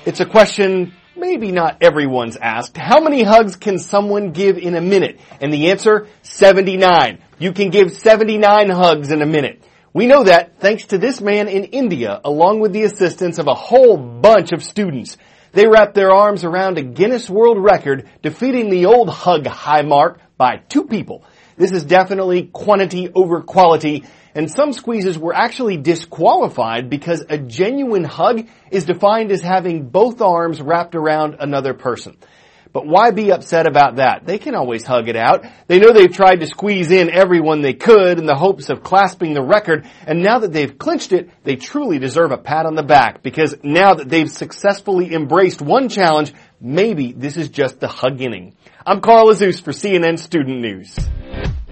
It's a question maybe not everyone's asked. How many hugs can someone give in a minute? And the answer, 79. You can give 79 hugs in a minute. We know that thanks to this man in India, along with the assistance of a whole bunch of students. They wrapped their arms around a Guinness World Record, defeating the old hug high mark by 2 people. This is definitely quantity over quality, and some squeezes were actually disqualified because a genuine hug is defined as having both arms wrapped around another person. But why be upset about that? They can always hug it out. They know they've tried to squeeze in everyone they could in the hopes of clasping the record, and now that they've clinched it, they truly deserve a pat on the back, because now that they've successfully embraced one challenge, maybe this is just the hug inning. I'm Carl Azuz for CNN Student News.